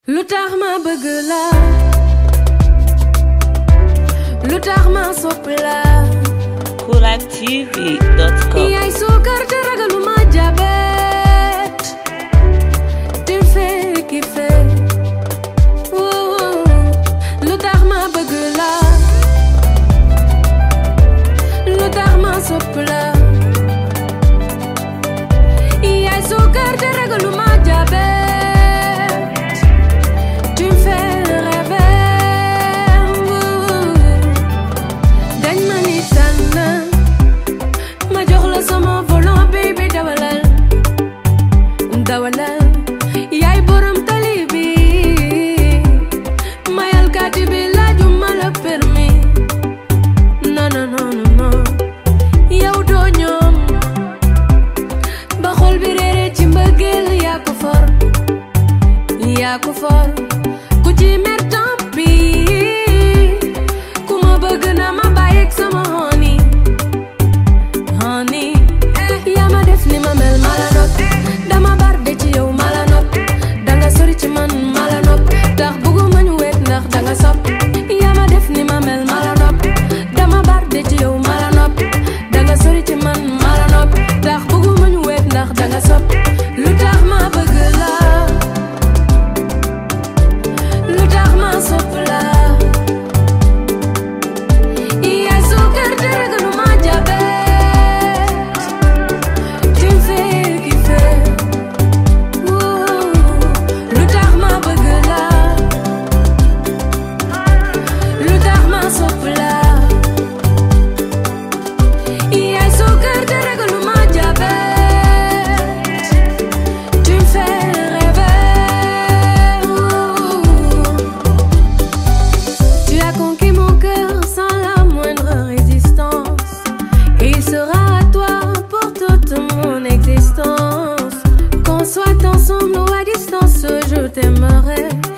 lu tax ma bëgg la lu tax ma sopp la KouraTV.com yaay suukar te ragaluma jabet tu me fais kiffer lu tax ma bëgg la lu tax ma sopp la yaay suukar te ragaluma jabet yaay borom tali bi mayal kati bi laajuma la permis non non non non yow doo ñoom ba xol bi réere ci mbëggeel yaa ko for ku ci mer tant pis ku ma bëgg na ma bàyyeeg sama honey yaa ma def li ma mel mala not dama barde ci yow mala not danga sori ci man mala not tax bëgguma ñu wet ndax danga sopp yaa ma def ni ma mel mala not dama barde ci yow mala not danga sori ci man mala not tax bëgguma ñu wet ndax danga sopp lu tax ma bëgg la lu tax ma sopp la yaay suukar te ragaluma jabet Qu'on soit ensemble ou à distance, je t'aimerai.